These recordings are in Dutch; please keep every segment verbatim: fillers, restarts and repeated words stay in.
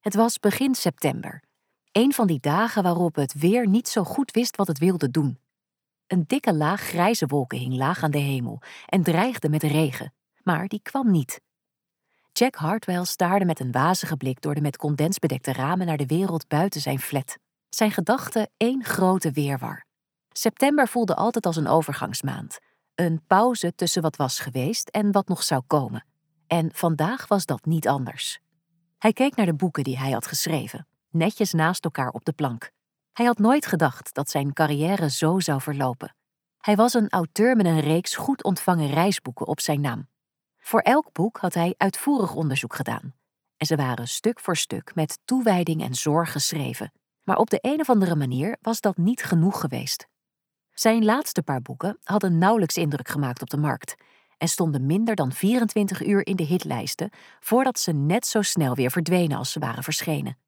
Het was begin september. Een van die dagen waarop het weer niet zo goed wist wat het wilde doen. Een dikke laag grijze wolken hing laag aan de hemel en dreigde met regen, maar die kwam niet. Jack Hartwell staarde met een wazige blik door de met condens bedekte ramen naar de wereld buiten zijn flat. Zijn gedachten één grote weerwar. September voelde altijd als een overgangsmaand. Een pauze tussen wat was geweest en wat nog zou komen. En vandaag was dat niet anders. Hij keek naar de boeken die hij had geschreven, netjes naast elkaar op de plank. Hij had nooit gedacht dat zijn carrière zo zou verlopen. Hij was een auteur met een reeks goed ontvangen reisboeken op zijn naam. Voor elk boek had hij uitvoerig onderzoek gedaan. En ze waren stuk voor stuk met toewijding en zorg geschreven. Maar op de een of andere manier was dat niet genoeg geweest. Zijn laatste paar boeken hadden nauwelijks indruk gemaakt op de markt en stonden minder dan vierentwintig uur in de hitlijsten voordat ze net zo snel weer verdwenen als ze waren verschenen.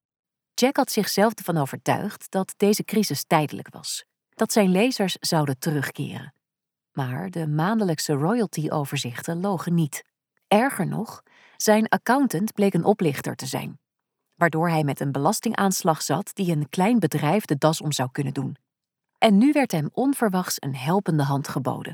Jack had zichzelf ervan overtuigd dat deze crisis tijdelijk was, dat zijn lezers zouden terugkeren. Maar de maandelijkse royalty-overzichten logen niet. Erger nog, zijn accountant bleek een oplichter te zijn, waardoor hij met een belastingaanslag zat die een klein bedrijf de das om zou kunnen doen. En nu werd hem onverwachts een helpende hand geboden.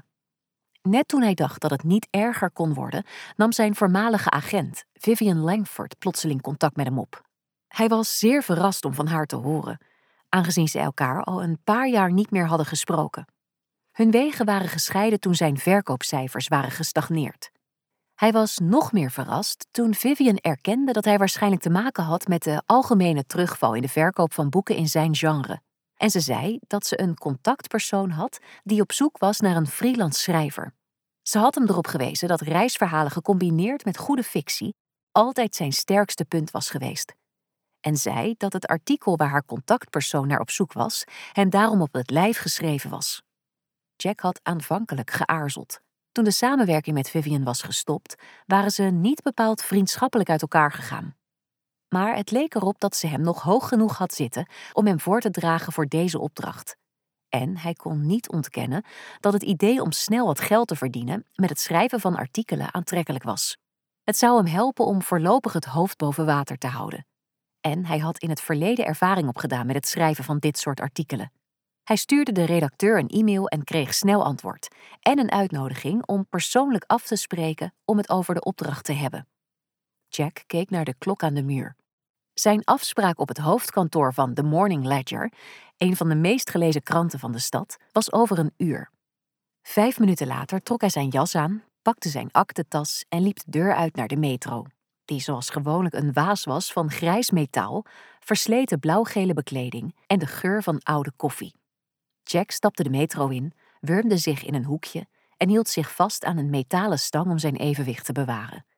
Net toen hij dacht dat het niet erger kon worden, nam zijn voormalige agent, Vivian Langford, plotseling contact met hem op. Hij was zeer verrast om van haar te horen, aangezien ze elkaar al een paar jaar niet meer hadden gesproken. Hun wegen waren gescheiden toen zijn verkoopcijfers waren gestagneerd. Hij was nog meer verrast toen Vivian erkende dat hij waarschijnlijk te maken had met de algemene terugval in de verkoop van boeken in zijn genre. En ze zei dat ze een contactpersoon had die op zoek was naar een freelance schrijver. Ze had hem erop gewezen dat reisverhalen gecombineerd met goede fictie altijd zijn sterkste punt was geweest. En zei dat het artikel waar haar contactpersoon naar op zoek was hem daarom op het lijf geschreven was. Jack had aanvankelijk geaarzeld. Toen de samenwerking met Vivian was gestopt, waren ze niet bepaald vriendschappelijk uit elkaar gegaan. Maar het leek erop dat ze hem nog hoog genoeg had zitten om hem voor te dragen voor deze opdracht. En hij kon niet ontkennen dat het idee om snel wat geld te verdienen met het schrijven van artikelen aantrekkelijk was. Het zou hem helpen om voorlopig het hoofd boven water te houden. En hij had in het verleden ervaring opgedaan met het schrijven van dit soort artikelen. Hij stuurde de redacteur een e-mail en kreeg snel antwoord. En een uitnodiging om persoonlijk af te spreken om het over de opdracht te hebben. Jack keek naar de klok aan de muur. Zijn afspraak op het hoofdkantoor van The Morning Ledger, een van de meest gelezen kranten van de stad, was over een uur. Vijf minuten later trok hij zijn jas aan, pakte zijn aktentas en liep de deur uit naar de metro, die zoals gewoonlijk een waas was van grijs metaal, versleten blauwgele bekleding en de geur van oude koffie. Jack stapte de metro in, wurmde zich in een hoekje en hield zich vast aan een metalen stang om zijn evenwicht te bewaren.